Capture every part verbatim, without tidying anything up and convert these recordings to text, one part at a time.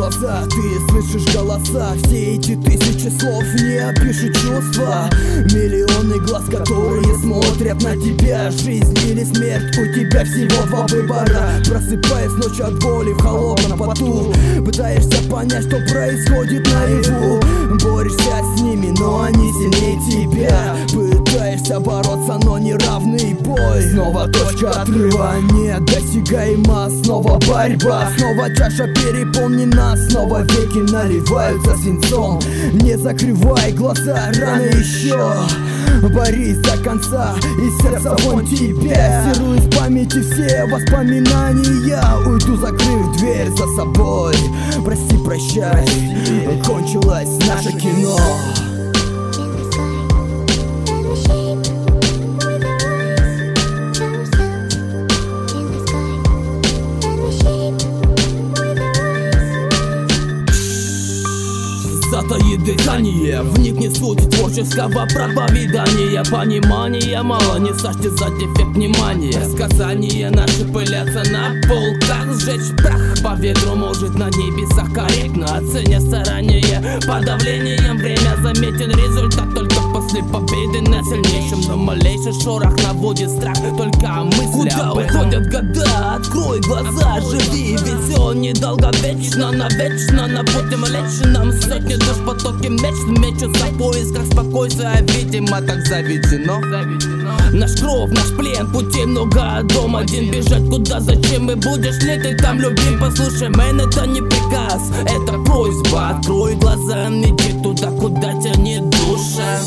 глаза, ты слышишь голоса. Все эти тысячи слов не опишут чувства. Миллионы глаз, которые смотрят на тебя. Жизнь или смерть, у тебя всего два выбора. Просыпаясь ночью от боли в холодном поту, пытаешься понять, что происходит наяву. Борешься с ними, но они сильнее тебя. Пытаешься бороться, но неравный бой. Снова точка отрыва недосягаема. Снова борьба, снова чаша переполнена. Снова веки наливаются свинцом. Не закрывай глаза, рано еще. Борись до конца, и сердце вон тебе. Стирую из памяти все воспоминания. Уйду, закрыв дверь за собой. Прости, прощай, кончилось наше кино. Затаи дыхание, вникни в суть творческого проповедания. Понимания мало, не сожди за дефект внимания. Сказания наши пылятся на полках. Сжечь прах по ветру может на небесах корректно. Оценя заранее подавлением время. Заметен результат только после победы над сильнейшим. Но малейший шорох наводит страх, только мысли. Куда уходят года? Открой глаза, живи. Ведь он недолговечно, навечно на пути млечном. Сотни душ в потоке мечт мечутся в поисках спокойствия. Видимо, так заведено. Наш кров, наш плен, путей много, дом один. Бежать куда, зачем и будешь ли ты там любим? Послушай, мэн, это не приказ, это просьба. Открой глаза, иди туда, куда тянет душа.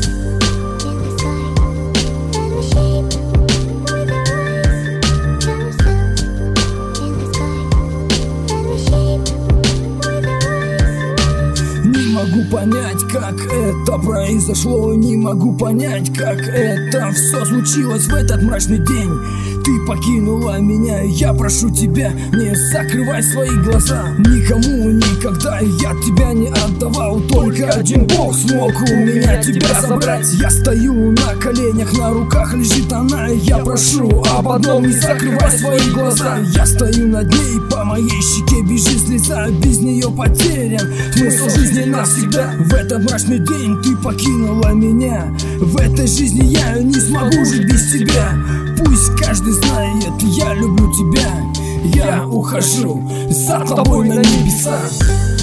Не могу понять, как это произошло. Не могу понять, как это все случилось в этот мрачный день. Ты покинула меня, я прошу тебя, не закрывай свои глаза. Никому никогда я тебя не отдавал. Только один Бог смог у меня тебя забрать. Я стою на коленях, на руках лежит она. Я прошу об одном, не закрывай свои глаза. Я стою над ней, по моей щеке бежит слеза. Без нее потерян смысл жизни навсегда. В этот мрачный день ты покинула меня. В этой жизни я не смогу жить без тебя. Пусть каждый знает, я люблю тебя. Я ухожу за тобой на небеса.